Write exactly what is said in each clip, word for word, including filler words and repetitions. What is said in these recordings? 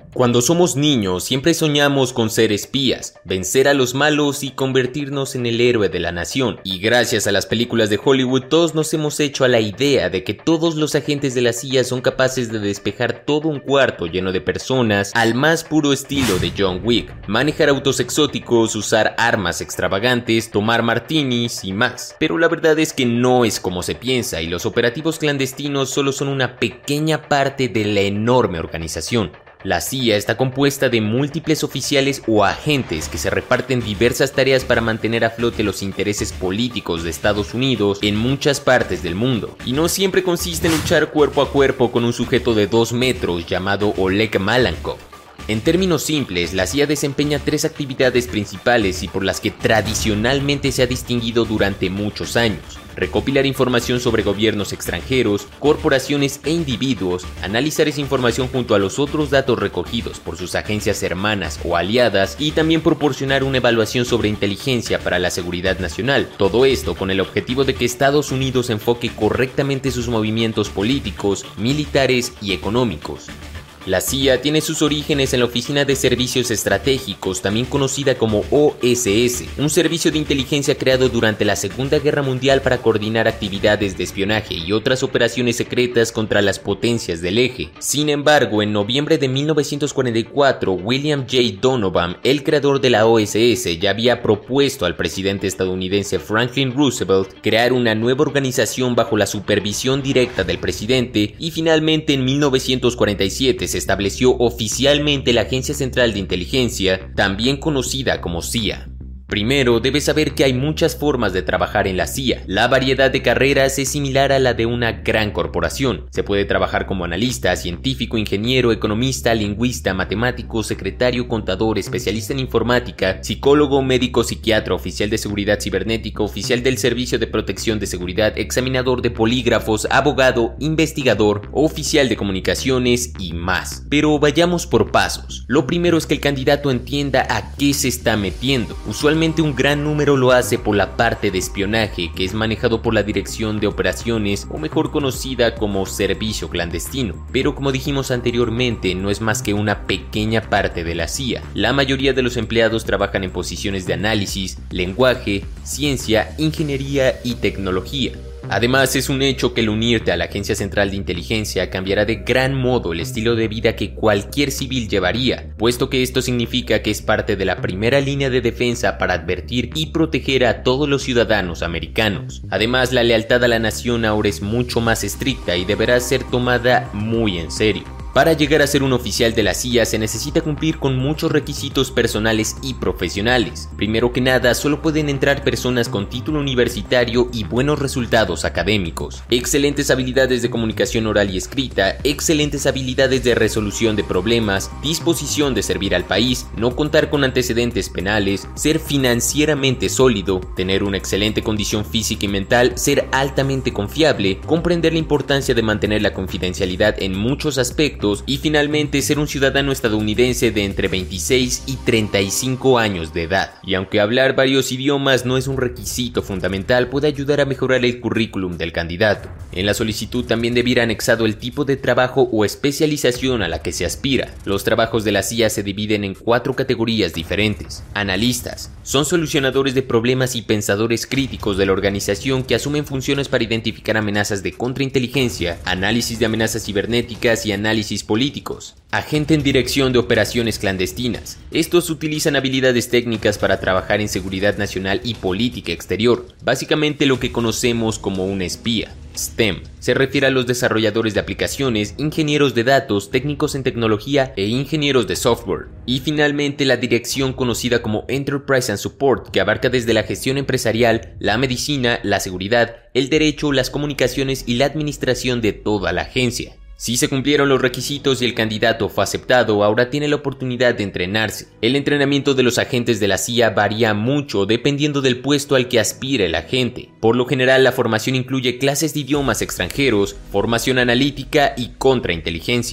Cuando somos niños siempre soñamos con ser espías, vencer a los malos y convertirnos en el héroe de la nación. Y gracias a las películas de Hollywood todos nos hemos hecho a la idea de que todos los agentes de la C I A son capaces de despejar todo un cuarto lleno de personas al más puro estilo de John Wick, manejar autos exóticos, usar armas extravagantes, tomar martinis y más. Pero la verdad es que no es como se piensa y los operativos clandestinos solo son una pequeña parte de la enorme organización. La C I A está compuesta de múltiples oficiales o agentes que se reparten diversas tareas para mantener a flote los intereses políticos de Estados Unidos en muchas partes del mundo. Y no siempre consiste en luchar cuerpo a cuerpo con un sujeto de dos metros llamado Oleg Malenkov. En términos simples, la C I A desempeña tres actividades principales y por las que tradicionalmente se ha distinguido durante muchos años: recopilar información sobre gobiernos extranjeros, corporaciones e individuos, analizar esa información junto a los otros datos recogidos por sus agencias hermanas o aliadas y también proporcionar una evaluación sobre inteligencia para la seguridad nacional. Todo esto con el objetivo de que Estados Unidos enfoque correctamente sus movimientos políticos, militares y económicos. La C I A tiene sus orígenes en la Oficina de Servicios Estratégicos, también conocida como O S S, un servicio de inteligencia creado durante la Segunda Guerra Mundial para coordinar actividades de espionaje y otras operaciones secretas contra las potencias del eje. Sin embargo, en noviembre de mil novecientos cuarenta y cuatro, William J. Donovan, el creador de la O S S, ya había propuesto al presidente estadounidense Franklin Roosevelt crear una nueva organización bajo la supervisión directa del presidente y finalmente en mil novecientos cuarenta y siete se estableció oficialmente la Agencia Central de Inteligencia, también conocida como C I A. Primero, debes saber que hay muchas formas de trabajar en la C I A. La variedad de carreras es similar a la de una gran corporación. Se puede trabajar como analista, científico, ingeniero, economista, lingüista, matemático, secretario, contador, especialista en informática, psicólogo, médico, psiquiatra, oficial de seguridad cibernética, oficial del Servicio de Protección de Seguridad, examinador de polígrafos, abogado, investigador, oficial de comunicaciones y más. Pero vayamos por pasos. Lo primero es que el candidato entienda a qué se está metiendo. Usualmente un gran número lo hace por la parte de espionaje, que es manejado por la Dirección de Operaciones, o mejor conocida como Servicio Clandestino. Pero como dijimos anteriormente, no es más que una pequeña parte de la C I A. La mayoría de los empleados trabajan en posiciones de análisis, lenguaje, ciencia, ingeniería y tecnología. Además, es un hecho que el unirte a la Agencia Central de Inteligencia cambiará de gran modo el estilo de vida que cualquier civil llevaría, puesto que esto significa que es parte de la primera línea de defensa para advertir y proteger a todos los ciudadanos americanos. Además, la lealtad a la nación ahora es mucho más estricta y deberá ser tomada muy en serio. Para llegar a ser un oficial de la C I A se necesita cumplir con muchos requisitos personales y profesionales. Primero que nada, solo pueden entrar personas con título universitario y buenos resultados académicos, excelentes habilidades de comunicación oral y escrita, excelentes habilidades de resolución de problemas, disposición de servir al país, no contar con antecedentes penales, ser financieramente sólido, tener una excelente condición física y mental, ser altamente confiable, comprender la importancia de mantener la confidencialidad en muchos aspectos, y finalmente ser un ciudadano estadounidense de entre veintiséis y treinta y cinco años de edad. Y aunque hablar varios idiomas no es un requisito fundamental, puede ayudar a mejorar el currículum del candidato. En la solicitud también debe ir anexado el tipo de trabajo o especialización a la que se aspira. Los trabajos de la C I A se dividen en cuatro categorías diferentes. Analistas son solucionadores de problemas y pensadores críticos de la organización que asumen funciones para identificar amenazas de contrainteligencia, análisis de amenazas cibernéticas y análisis políticos. Agente en dirección de operaciones clandestinas. Estos utilizan habilidades técnicas para trabajar en seguridad nacional y política exterior, básicamente lo que conocemos como un espía. S T E M se refiere a los desarrolladores de aplicaciones, ingenieros de datos, técnicos en tecnología e ingenieros de software. Y finalmente la dirección conocida como Enterprise and Support, que abarca desde la gestión empresarial, la medicina, la seguridad, el derecho, las comunicaciones y la administración de toda la agencia. Si se cumplieron los requisitos y el candidato fue aceptado, ahora tiene la oportunidad de entrenarse. El entrenamiento de los agentes de la C I A varía mucho dependiendo del puesto al que aspire el agente. Por lo general, la formación incluye clases de idiomas extranjeros, formación analítica y contrainteligencia.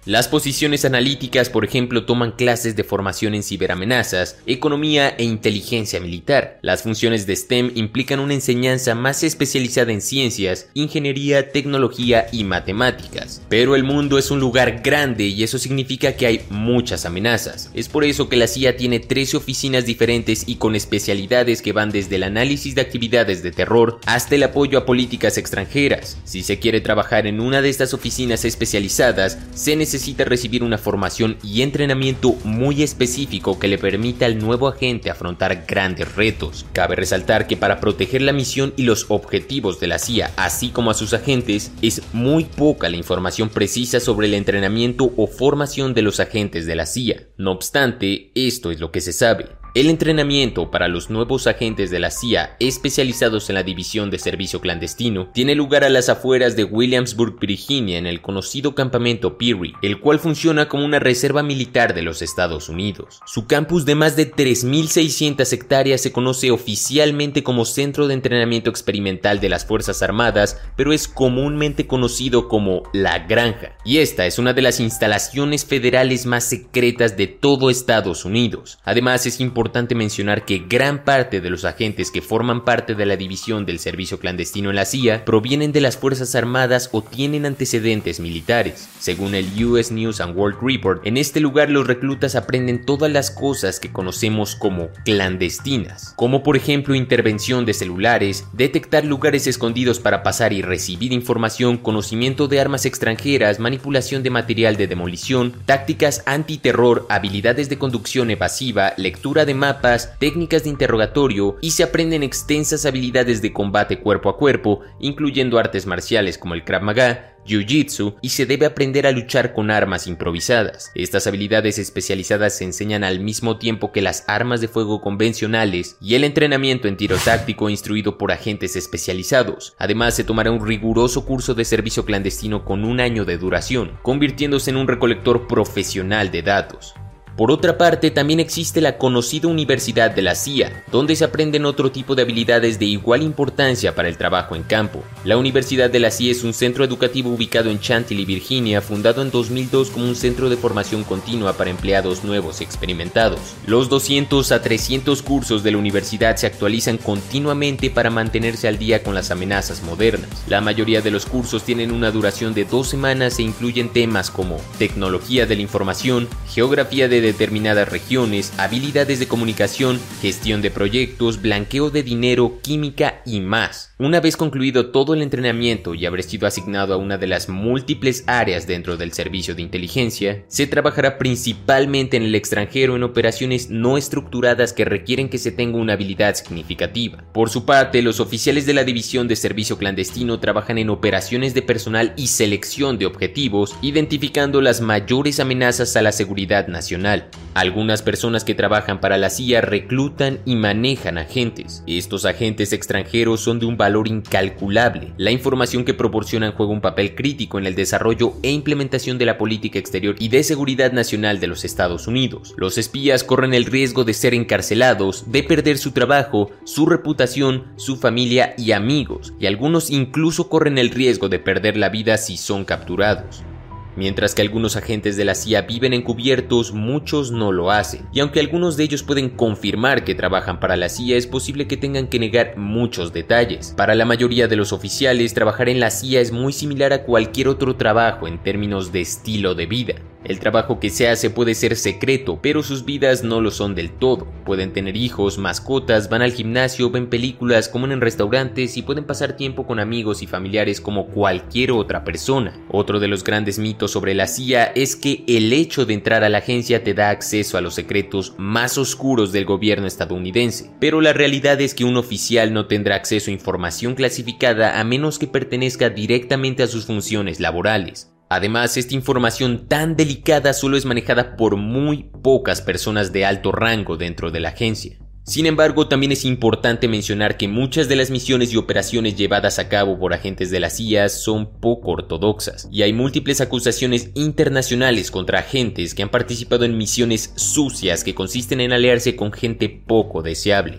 Las posiciones analíticas, por ejemplo, toman clases de formación en ciberamenazas, economía e inteligencia militar. Las funciones de STEM implican una enseñanza más especializada en ciencias, ingeniería, tecnología y matemáticas. Pero el mundo es un lugar grande y eso significa que hay muchas amenazas. Es por eso que la C I A tiene trece oficinas diferentes y con especialidades que van desde el análisis de actividades de terror hasta el apoyo a políticas extranjeras. Si se quiere trabajar en una de estas oficinas especializadas, se necesita recibir una formación y entrenamiento muy específico que le permita al nuevo agente afrontar grandes retos. Cabe resaltar que para proteger la misión y los objetivos de la C I A, así como a sus agentes, es muy poca la información precisa sobre el entrenamiento o formación de los agentes de la C I A. No obstante, esto es lo que se sabe. El entrenamiento para los nuevos agentes de la C I A especializados en la división de servicio clandestino tiene lugar a las afueras de Williamsburg, Virginia, en el conocido campamento Peary, el cual funciona como una reserva militar de los Estados Unidos. Su campus de más de tres mil seiscientas hectáreas se conoce oficialmente como Centro de Entrenamiento Experimental de las Fuerzas Armadas, pero es comúnmente conocido como La Granja. Y esta es una de las instalaciones federales más secretas de todo Estados Unidos. Además, es importante importante mencionar que gran parte de los agentes que forman parte de la división del servicio clandestino en la C I A provienen de las Fuerzas Armadas o tienen antecedentes militares. Según el U S News and World Report, en este lugar los reclutas aprenden todas las cosas que conocemos como clandestinas, como por ejemplo intervención de celulares, detectar lugares escondidos para pasar y recibir información, conocimiento de armas extranjeras, manipulación de material de demolición, tácticas antiterror, habilidades de conducción evasiva, lectura de mapas, técnicas de interrogatorio y se aprenden extensas habilidades de combate cuerpo a cuerpo, incluyendo artes marciales como el Krav Maga, Jiu-Jitsu, y se debe aprender a luchar con armas improvisadas. Estas habilidades especializadas se enseñan al mismo tiempo que las armas de fuego convencionales y el entrenamiento en tiro táctico instruido por agentes especializados. Además, se tomará un riguroso curso de servicio clandestino con un año de duración, convirtiéndose en un recolector profesional de datos. Por otra parte, también existe la conocida Universidad de la C I A, donde se aprenden otro tipo de habilidades de igual importancia para el trabajo en campo. La Universidad de la C I A es un centro educativo ubicado en Chantilly, Virginia, fundado en dos mil dos como un centro de formación continua para empleados nuevos y experimentados. Los doscientos a trescientos cursos de la universidad se actualizan continuamente para mantenerse al día con las amenazas modernas. La mayoría de los cursos tienen una duración de dos semanas e incluyen temas como tecnología de la información, geografía de determinadas regiones, habilidades de comunicación, gestión de proyectos, blanqueo de dinero, química y más. Una vez concluido todo el entrenamiento y haber sido asignado a una de las múltiples áreas dentro del servicio de inteligencia, se trabajará principalmente en el extranjero en operaciones no estructuradas que requieren que se tenga una habilidad significativa. Por su parte, los oficiales de la división de servicio clandestino trabajan en operaciones de personal y selección de objetivos, identificando las mayores amenazas a la seguridad nacional. Algunas personas que trabajan para la C I A reclutan y manejan agentes. Estos agentes extranjeros son de un valor incalculable. La información que proporcionan juega un papel crítico en el desarrollo e implementación de la política exterior y de seguridad nacional de los Estados Unidos. Los espías corren el riesgo de ser encarcelados, de perder su trabajo, su reputación, su familia y amigos, y algunos incluso corren el riesgo de perder la vida si son capturados. Mientras que algunos agentes de la C I A viven encubiertos, muchos no lo hacen. Y aunque algunos de ellos pueden confirmar que trabajan para la C I A, es posible que tengan que negar muchos detalles. Para la mayoría de los oficiales, trabajar en la C I A es muy similar a cualquier otro trabajo en términos de estilo de vida. El trabajo que se hace puede ser secreto, pero sus vidas no lo son del todo. Pueden tener hijos, mascotas, van al gimnasio, ven películas, comen en restaurantes y pueden pasar tiempo con amigos y familiares como cualquier otra persona. Otro de los grandes mitos sobre la C I A es que el hecho de entrar a la agencia te da acceso a los secretos más oscuros del gobierno estadounidense. Pero la realidad es que un oficial no tendrá acceso a información clasificada a menos que pertenezca directamente a sus funciones laborales. Además, esta información tan delicada solo es manejada por muy pocas personas de alto rango dentro de la agencia. Sin embargo, también es importante mencionar que muchas de las misiones y operaciones llevadas a cabo por agentes de la C I A son poco ortodoxas, y hay múltiples acusaciones internacionales contra agentes que han participado en misiones sucias que consisten en aliarse con gente poco deseable.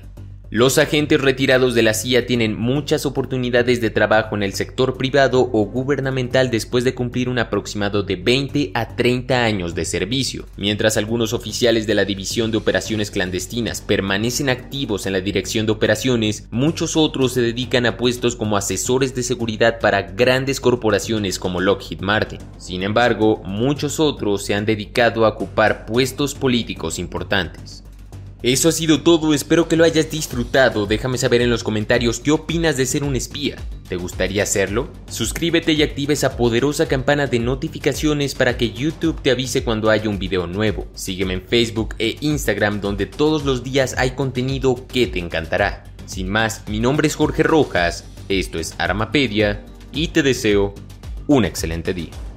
Los agentes retirados de la C I A tienen muchas oportunidades de trabajo en el sector privado o gubernamental después de cumplir un aproximado de veinte a treinta años de servicio. Mientras algunos oficiales de la División de Operaciones Clandestinas permanecen activos en la Dirección de Operaciones, muchos otros se dedican a puestos como asesores de seguridad para grandes corporaciones como Lockheed Martin. Sin embargo, muchos otros se han dedicado a ocupar puestos políticos importantes. Eso ha sido todo, espero que lo hayas disfrutado. Déjame saber en los comentarios qué opinas de ser un espía. ¿Te gustaría hacerlo? Suscríbete y activa esa poderosa campana de notificaciones para que YouTube te avise cuando haya un video nuevo. Sígueme en Facebook e Instagram, donde todos los días hay contenido que te encantará. Sin más, mi nombre es Jorge Rojas, esto es Armapedia y te deseo un excelente día.